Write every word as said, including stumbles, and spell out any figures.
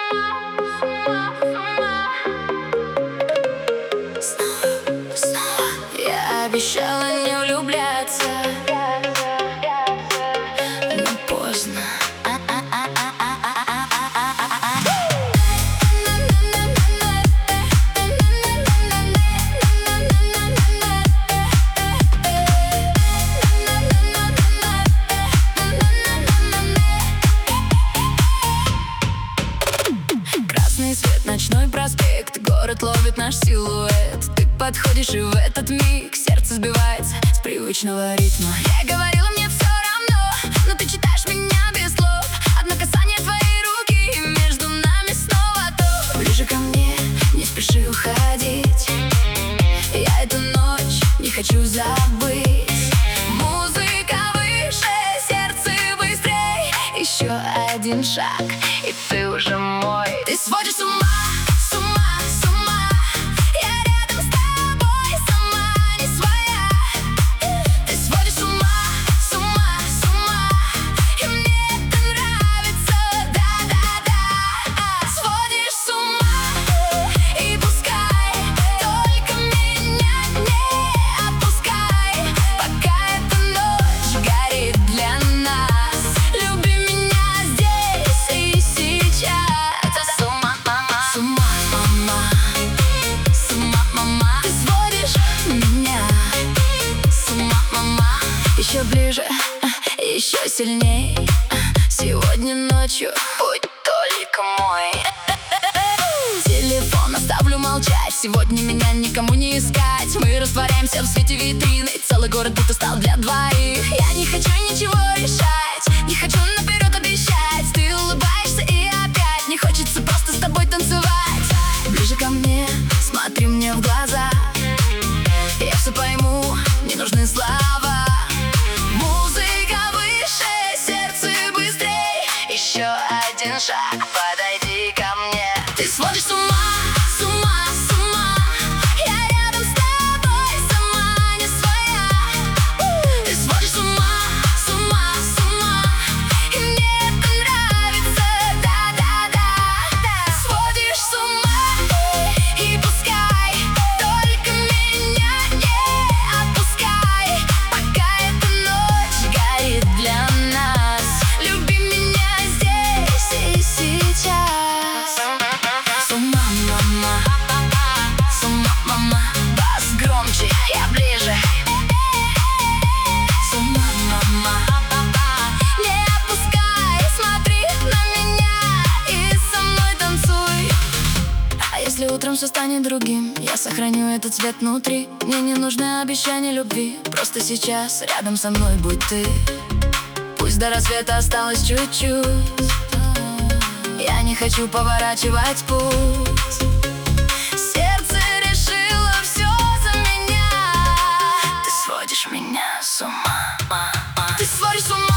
Я обещала не влюбляться, но поздно. Красный свет, ночной проспект, город ловит наш силуэт. Ты подходишь, и в этот миг сердце сбивается с привычного ритма. Я говорила, мне все равно, но ты читаешь меня без слов. Одно касание твоей руки, и между нами снова то. Ближе ко мне, не спеши уходить. Я эту ночь не хочу забыть. Музыка выше, сердце быстрей. Еще один шаг, и ты уже мой. Ты сводишь с ума, с ума, с ума. Я рядом с тобой, сама не своя. Ты сводишь с ума, с ума, с ума. И мне это нравится, да-да-да. Сводишь с ума, и пускай только меня не отпускай, пока эта ночь горит для нас. Люби меня здесь и сейчас. С ума, мама, с ума, мама, с ума, мама. Ты сводишь меня с ума, мама. Еще ближе, еще сильней. Сегодня ночью будь только мой. Телефон оставлю молчать. Сегодня меня никому не искать. Мы растворяемся в свете витрины. Целый город будто стал для двоих. Я не хочу ничего решать, не хочу наперед обещать. Ты улыбаешься, и опять не хочется просто с тобой танцевать. Ближе ко мне, смотри мне в глаза. Я все пойму, не нужны слова. Музыка выше, сердце быстрей. Еще один шаг, подойди ко мне. Ты сводишь с ума, с ума, с ума. Я рядом с тобой, сама не своя. Ты сводишь с ума, с ума, с ума. И мне это нравится, да-да-да. Сводишь с ума, и пускай только меня не отпускай, пока эта ночь горит для нас. Люби меня здесь и сейчас. С ума, мама, с ума, мама. Бас громче, я ближе. С ума, мама. Не отпускай, смотри на меня и со мной танцуй. А если утром все станет другим, я сохраню этот цвет внутри. Мне не нужны обещания любви, просто сейчас рядом со мной будь ты. Пусть до рассвета осталось чуть-чуть. Я не хочу поворачивать путь. Сердце решило все за меня. Ты сводишь меня с ума. Ты сводишь с ума.